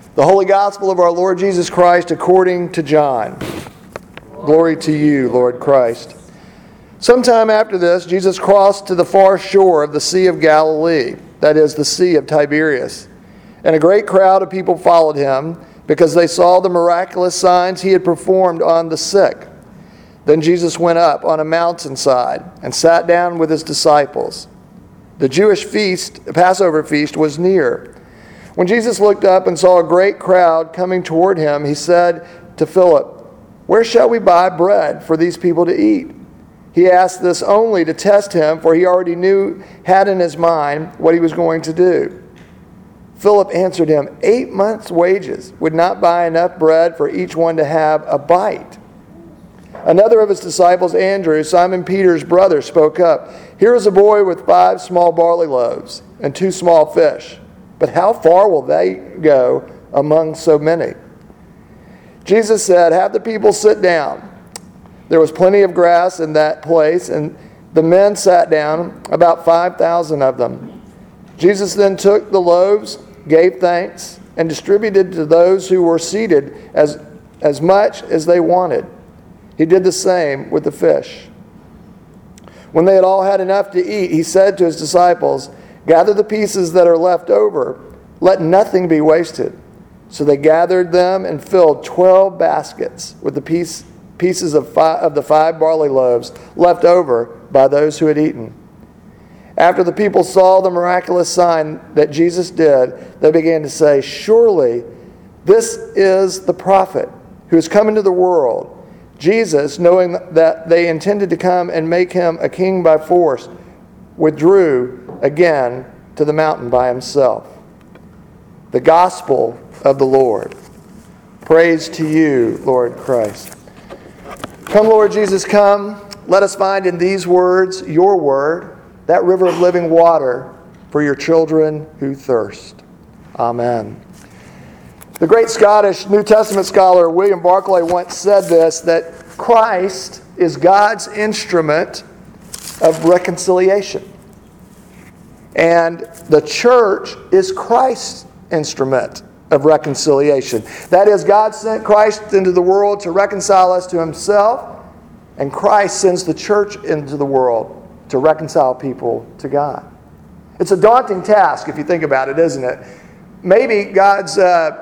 The Holy Gospel of our Lord Jesus Christ according to John. Glory to you, Lord Christ. Sometime after this, Jesus crossed to the far shore of the Sea of Galilee, that is, the Sea of Tiberias. And a great crowd of people followed him, because they saw the miraculous signs he had performed on the sick. Then Jesus went up on a mountainside and sat down with his disciples. The Jewish Passover feast, was near. When Jesus looked up and saw a great crowd coming toward him, he said to Philip, "Where shall we buy bread for these people to eat?" He asked this only to test him, for he already had in his mind what he was going to do. Philip answered him, 8 months' wages would not buy enough bread for each one to have a bite. Another of his disciples, Andrew, Simon Peter's brother, spoke up, "Here is a boy with 5 small barley loaves and 2 small fish. But how far will they go among so many?" Jesus said, "Have the people sit down." There was plenty of grass in that place, and the men sat down, about 5,000 of them. Jesus then took the loaves, gave thanks, and distributed to those who were seated as much as they wanted. He did the same with the fish. When they had all had enough to eat, he said to his disciples, "Gather the pieces that are left over. Let nothing be wasted." So they gathered them and filled 12 baskets with the pieces of the 5 barley loaves left over by those who had eaten. After the people saw the miraculous sign that Jesus did, they began to say, "Surely this is the prophet who has come into the world." Jesus, knowing that they intended to come and make him a king by force, withdrew again to the mountain by himself. The Gospel of the Lord. Praise to you, Lord Christ. Come, Lord Jesus, come. Let us find in these words, your word, that river of living water for your children who thirst. Amen. The great Scottish New Testament scholar William Barclay once said this, that Christ is God's instrument of reconciliation. And the church is Christ's instrument of reconciliation. That is, God sent Christ into the world to reconcile us to himself, and Christ sends the church into the world to reconcile people to God. It's a daunting task if you think about it, isn't it? Maybe God's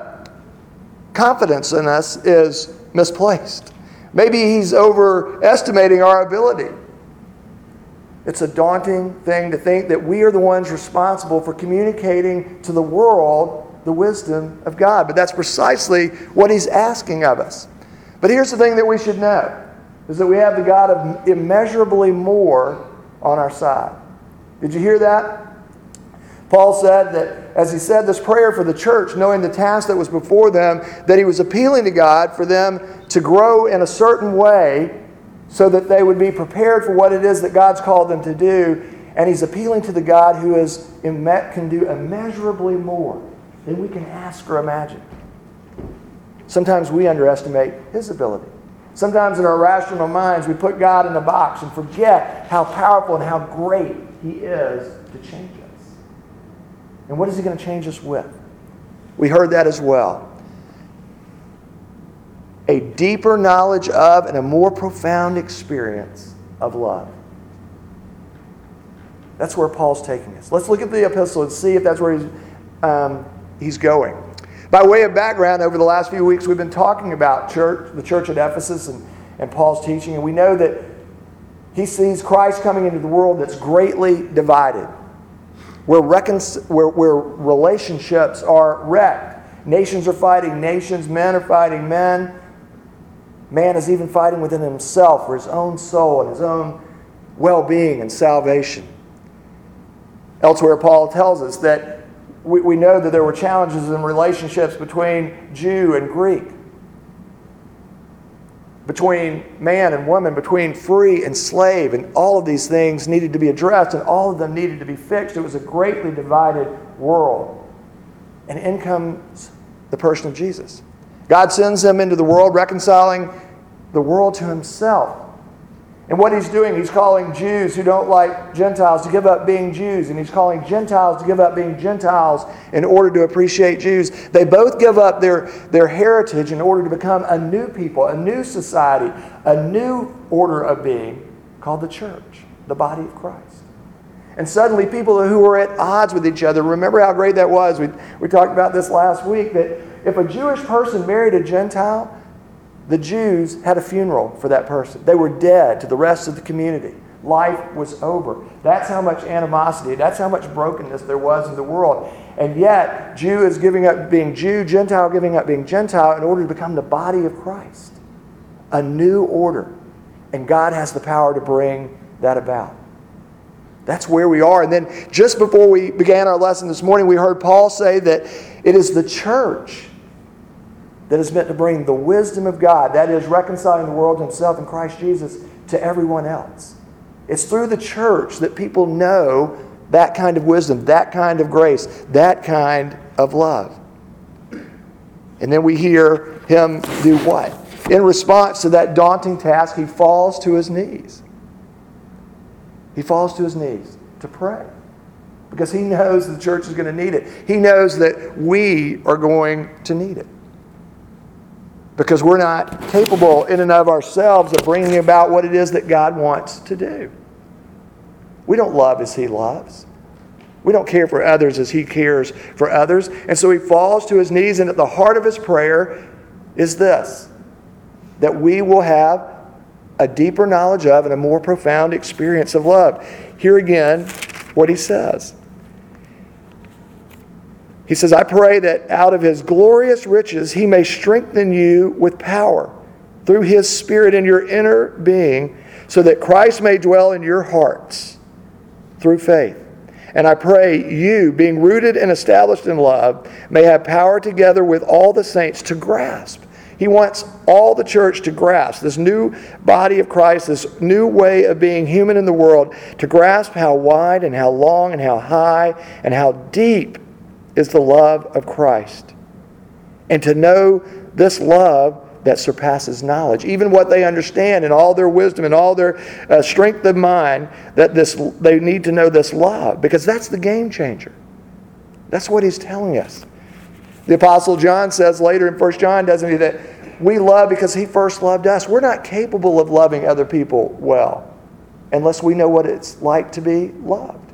confidence in us is misplaced. Maybe he's overestimating our ability. It's a daunting thing to think that we are the ones responsible for communicating to the world the wisdom of God. But that's precisely what he's asking of us. But here's the thing that we should know, is that we have the God of immeasurably more on our side. Did you hear that? Paul said that as he said this prayer for the church, knowing the task that was before them, that he was appealing to God for them to grow in a certain way so that they would be prepared for what it is that God's called them to do. And he's appealing to the God who can do immeasurably more than we can ask or imagine. Sometimes we underestimate his ability. Sometimes in our rational minds we put God in a box and forget how powerful and how great he is to change us. And what is he going to change us with? We heard that as well. A deeper knowledge of and a more profound experience of love. That's where Paul's taking us. Let's look at the epistle and see if that's where he's going. By way of background, over the last few weeks we've been talking about the church at Ephesus and Paul's teaching, and we know that he sees Christ coming into the world that's greatly divided, where relationships are wrecked. Nations are fighting nations, men are fighting men. Man is even fighting within himself for his own soul and his own well-being and salvation. Elsewhere, Paul tells us that we know that there were challenges in relationships between Jew and Greek, between man and woman, between free and slave, and all of these things needed to be addressed, and all of them needed to be fixed. It was a greatly divided world. And in comes the person of God sends him into the world, reconciling the world to himself. And what he's doing, he's calling Jews who don't like Gentiles to give up being Jews. And he's calling Gentiles to give up being Gentiles in order to appreciate Jews. They both give up their heritage in order to become a new people, a new society, a new order of being called the church, the body of Christ. And suddenly people who were at odds with each other, remember how great that was? We talked about this last week, that if a Jewish person married a Gentile, the Jews had a funeral for that person. They were dead to the rest of the community. Life was over. That's how much animosity, that's how much brokenness there was in the world. And yet, Jew is giving up being Jew, Gentile giving up being Gentile in order to become the body of Christ. A new order. And God has the power to bring that about. That's where we are. And then just before we began our lesson this morning, we heard Paul say that it is the church that is meant to bring the wisdom of God, that is, reconciling the world to Himself in Christ Jesus, to everyone else. It's through the church that people know that kind of wisdom, that kind of grace, that kind of love. And then we hear him do what? In response to that daunting task, he falls to his knees. He falls to his knees to pray. Because he knows the church is going to need it. He knows that we are going to need it. Because we're not capable in and of ourselves of bringing about what it is that God wants to do. We don't love as He loves. We don't care for others as He cares for others. And so he falls to his knees, and at the heart of his prayer is this: that we will have a deeper knowledge of and a more profound experience of love. Here again, what he says. He says, I pray that out of His glorious riches He may strengthen you with power through His Spirit in your inner being, so that Christ may dwell in your hearts through faith. And I pray you, being rooted and established in love, may have power together with all the saints to grasp. He wants all the church to grasp this new body of Christ, this new way of being human in the world, to grasp how wide and how long and how high and how deep is the love of Christ. And to know this love that surpasses knowledge, even what they understand in all their wisdom and all their strength of mind, that they need to know this love, because that's the game changer. That's what he's telling us. The Apostle John says later in 1 John, doesn't he, that we love because he first loved us. We're not capable of loving other people well unless we know what it's like to be loved.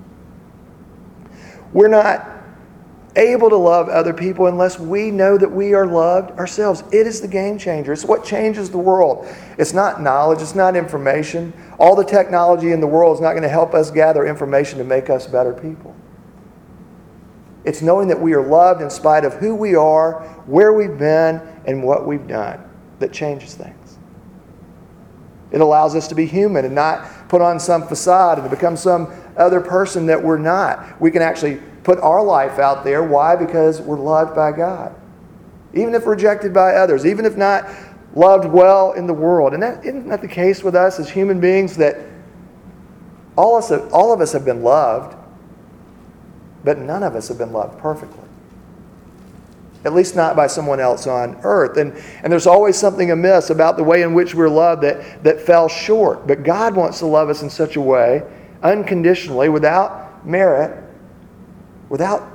We're not able to love other people unless we know that we are loved ourselves. It is the game changer. It's what changes the world. It's not knowledge. It's not information. All the technology in the world is not going to help us gather information to make us better people. It's knowing that we are loved in spite of who we are, where we've been, and what we've done that changes things. It allows us to be human and not put on some facade and to become some other person that we're not. We can actually put our life out there. Why? Because we're loved by God. Even if rejected by others, even if not loved well in the world. And isn't that the case with us as human beings, that all of us have been loved, but none of us have been loved perfectly. At least not by someone else on earth. And there's always something amiss about the way in which we're loved that fell short. But God wants to love us in such a way, unconditionally, without merit, without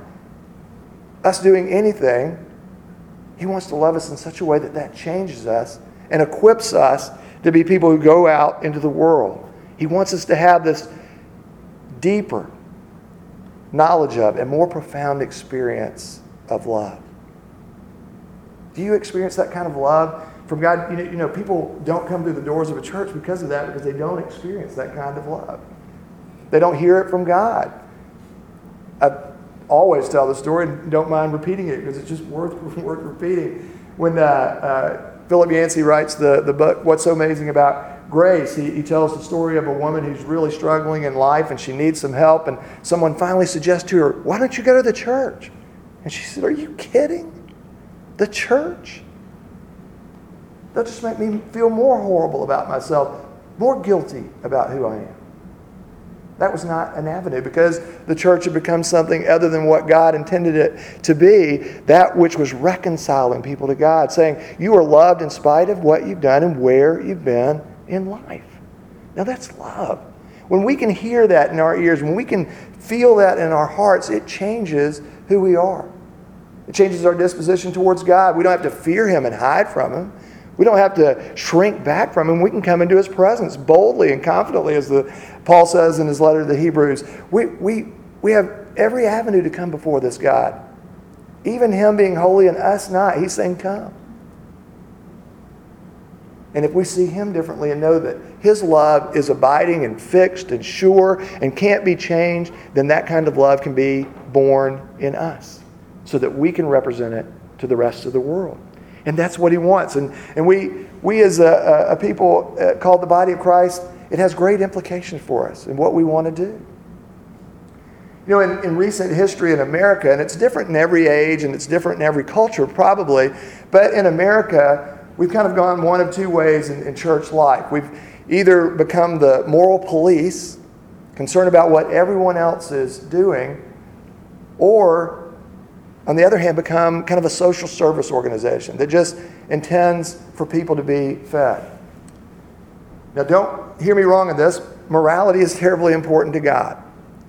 us doing anything. He wants to love us in such a way that changes us and equips us to be people who go out into the world. He wants us to have this deeper knowledge of and more profound experience of love. Do you experience that kind of love from God? You know, people don't come through the doors of a church because of that, because they don't experience that kind of love. They don't hear it from God. I always tell the story and don't mind repeating it because it's just worth repeating. When Philip Yancey writes the book, What's So Amazing About Grace, he tells the story of a woman who's really struggling in life and she needs some help, and someone finally suggests to her, why don't you go to the church? And she said, are you kidding? The church? That'll just make me feel more horrible about myself, more guilty about who I am. That was not an avenue, because the church had become something other than what God intended it to be, that which was reconciling people to God, saying you are loved in spite of what you've done and where you've been in life. Now that's love. When we can hear that in our ears, when we can feel that in our hearts, it changes who we are. It changes our disposition towards God. We don't have to fear Him and hide from Him. We don't have to shrink back from Him. We can come into His presence boldly and confidently, as Paul says in his letter to the Hebrews. We have every avenue to come before this God. Even Him being holy and us not, He's saying, come. And if we see Him differently and know that His love is abiding and fixed and sure and can't be changed, then that kind of love can be born in us so that we can represent it to the rest of the world. And that's what He wants. And we as a people called the body of Christ, it has great implications for us in what we want to do. You know, in recent history in America, and it's different in every age and it's different in every culture probably, but in America, we've kind of gone one of two ways in church life. We've either become the moral police, concerned about what everyone else is doing, or, on the other hand, become kind of a social service organization that just intends for people to be fed. Now, don't hear me wrong on this. Morality is terribly important to God.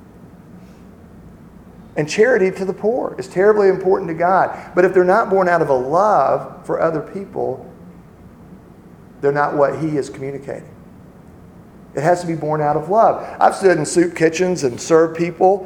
And charity to the poor is terribly important to God. But if they're not born out of a love for other people, they're not what He is communicating. It has to be born out of love. I've stood in soup kitchens and served people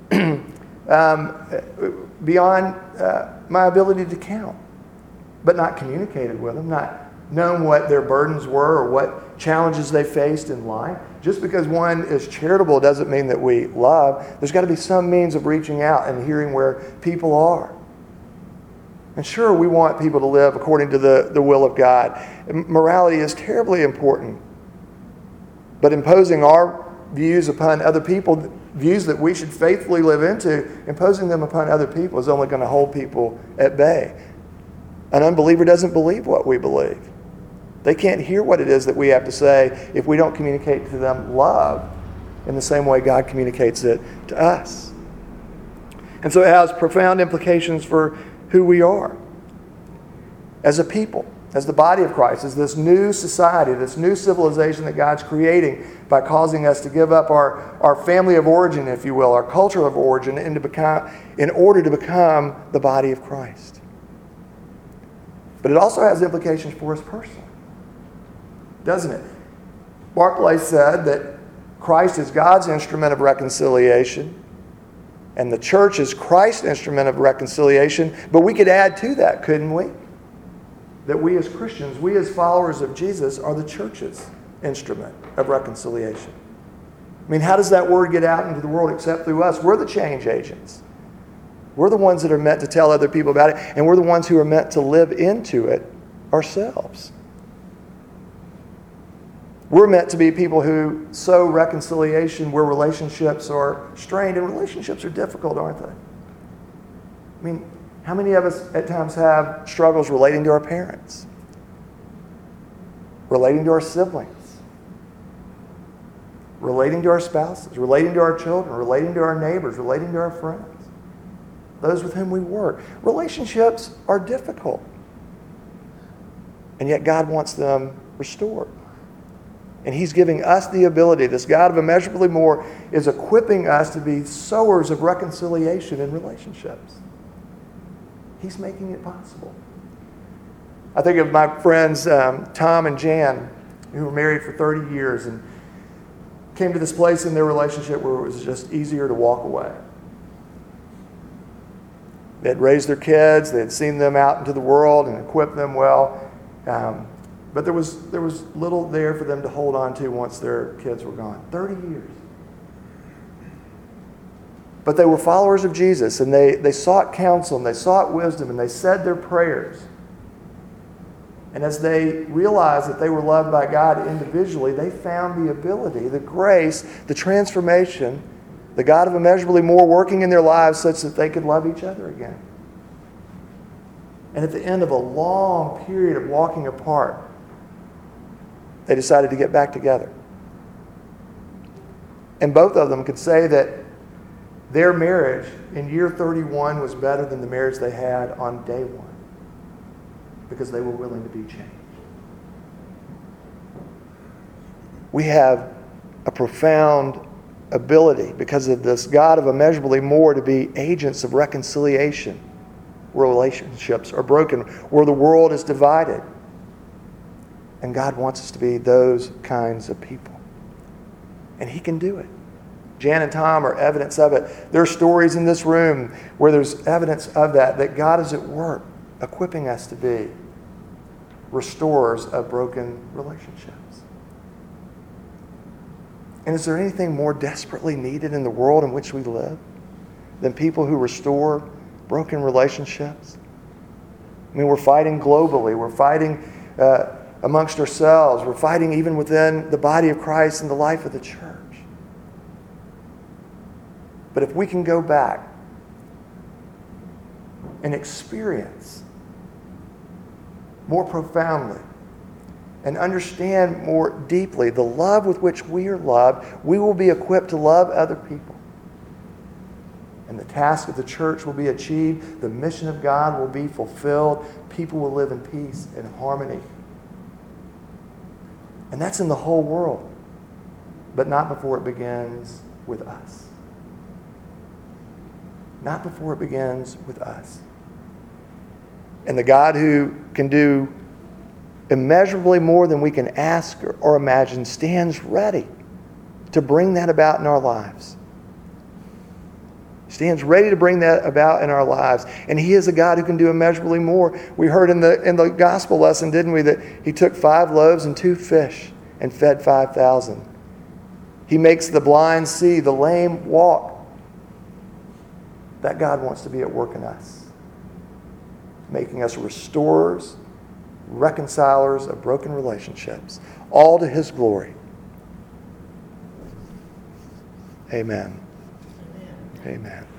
beyond my ability to count, but not communicated with them, not known what their burdens were or what challenges they faced in life. Just because one is charitable doesn't mean that we love. There's got to be some means of reaching out and hearing where people are. And sure, we want people to live according to the will of God. Morality is terribly important. But imposing our views upon other people, views that we should faithfully live into, imposing them upon other people is only going to hold people at bay. An unbeliever doesn't believe what we believe. They can't hear what it is that we have to say if we don't communicate to them love in the same way God communicates it to us. And so it has profound implications for who we are as a people, as the body of Christ, as this new society, this new civilization that God's creating by causing us to give up our family of origin, if you will, our culture of origin, in order to become the body of Christ. But it also has implications for us personally, doesn't it? Barclay said that Christ is God's instrument of reconciliation, and the church is Christ's instrument of reconciliation. But we could add to that, couldn't we? That we as Christians, we as followers of Jesus, are the church's instrument of reconciliation. I mean, how does that word get out into the world except through us? We're the change agents. We're the ones that are meant to tell other people about it, and we're the ones who are meant to live into it ourselves. We're meant to be people who sow reconciliation where relationships are strained, and relationships are difficult, aren't they? I mean, how many of us at times have struggles relating to our parents, relating to our siblings, relating to our spouses, relating to our children, relating to our neighbors, relating to our friends, those with whom we work? Relationships are difficult, and yet God wants them restored. And He's giving us the ability, this God of immeasurably more is equipping us to be sowers of reconciliation in relationships. He's making it possible. I think of my friends Tom and Jan, who were married for 30 years and came to this place in their relationship where it was just easier to walk away. They had raised their kids, they had seen them out into the world and equipped them well. But there was little there for them to hold on to once their kids were gone. 30 years. But they were followers of Jesus, and they sought counsel, and they sought wisdom, and they said their prayers. And as they realized that they were loved by God individually, they found the ability, the grace, the transformation, the God of immeasurably more working in their lives such that they could love each other again. And at the end of a long period of walking apart, they decided to get back together. And both of them could say that their marriage in year 31 was better than the marriage they had on day one, because they were willing to be changed. we have a profound ability, because of this God of immeasurably more, to be agents of reconciliation where relationships are broken, where the world is divided. And God wants us to be those kinds of people. And He can do it. Jan and Tom are evidence of it. There are stories in this room where there's evidence of that God is at work equipping us to be restorers of broken relationships. And is there anything more desperately needed in the world in which we live than people who restore broken relationships? I mean, we're fighting globally. We're fighting amongst ourselves. We're fighting even within the body of Christ and the life of the church. But if we can go back and experience more profoundly and understand more deeply the love with which we are loved, we will be equipped to love other people. And the task of the church will be achieved. The mission of God will be fulfilled. People will live in peace and harmony. And that's in the whole world, but not before it begins with us. Not before it begins with us. And the God who can do immeasurably more than we can ask or imagine stands ready to bring that about in our lives. Stands ready to bring that about in our lives. And He is a God who can do immeasurably more. We heard in the gospel lesson, didn't we, that He took 5 loaves and 2 fish and fed 5,000. He makes the blind see, the lame walk. That God wants to be at work in us, making us restorers, reconcilers of broken relationships, all to His glory. Amen. Amen.